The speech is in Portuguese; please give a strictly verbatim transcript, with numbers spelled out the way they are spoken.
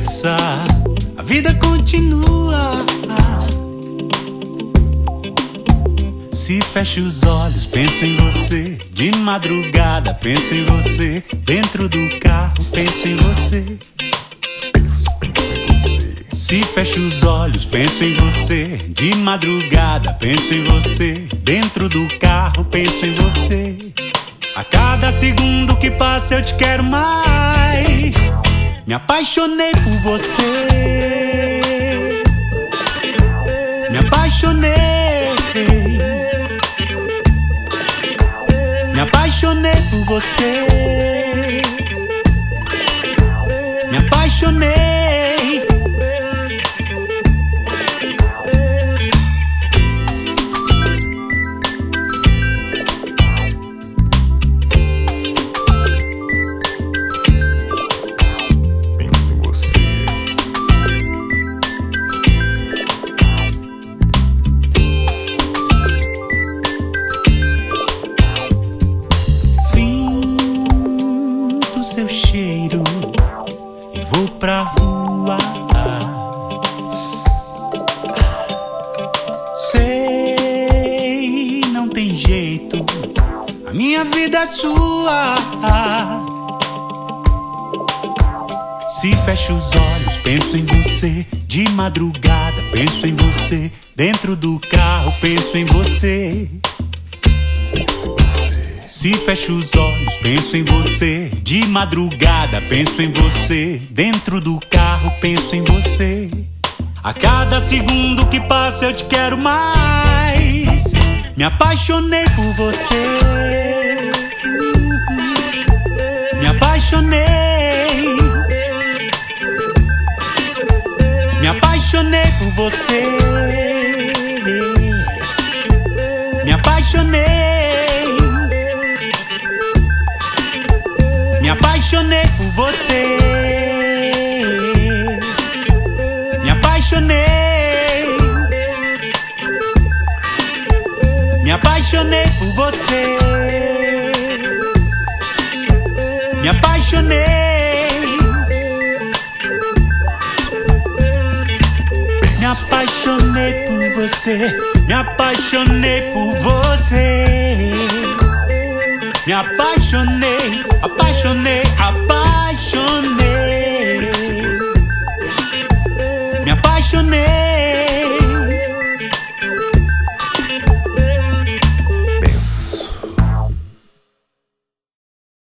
cabeça, a vida continua. Se fecho os olhos, penso em você. De madrugada, penso em você. Dentro do carro, penso em você. Penso, penso em você. Se fecho os olhos, penso em você. De madrugada, penso em você. Dentro do carro, penso em você. A cada segundo que passa eu te quero mais. Me apaixonei por você. Me apaixonei. Me apaixonei por você. Me apaixonei. Penso em você. Sinto seu cheiro e vou pra rua. Sei, não tem jeito, a minha vida é sua. Se fecho os olhos, penso em você. De madrugada, penso em você. Dentro do carro, penso em você. Penso em você. Se fecho os olhos, penso em você. De madrugada, penso em você. Dentro do carro, penso em você. A cada segundo que passa eu te quero mais. Me apaixonei por você. Me apaixonei. Me apaixonei por você. Me apaixonei. Me apaixonei por você. Me apaixonei. Me apaixonei por você. Me apaixonei. Me apaixonei por você. Me apaixonei por você. Me apaixonei, apaixonei, apaixonei. Me apaixonei.